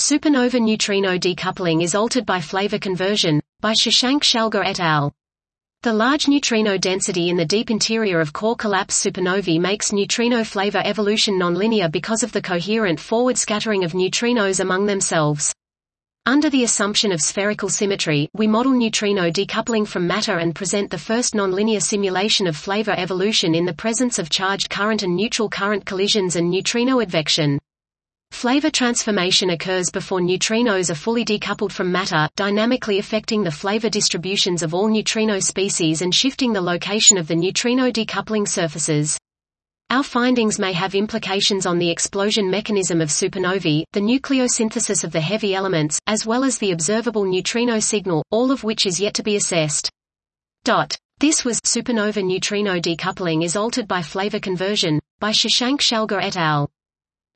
Supernova neutrino decoupling is altered by flavor conversion, by Shashank Shalgar et al. The large neutrino density in the deep interior of core collapse supernovae makes neutrino flavor evolution nonlinear because of the coherent forward scattering of neutrinos among themselves. Under the assumption of spherical symmetry, we model neutrino decoupling from matter and present the first nonlinear simulation of flavor evolution in the presence of charged current and neutral current collisions and neutrino advection. Flavor transformation occurs before neutrinos are fully decoupled from matter, dynamically affecting the flavor distributions of all neutrino species and shifting the location of the neutrino decoupling surfaces. Our findings may have implications on the explosion mechanism of supernovae, the nucleosynthesis of the heavy elements, as well as the observable neutrino signal, all of which is yet to be assessed. This was Supernova neutrino decoupling is altered by flavor conversion, by Shashank Shalgar et al.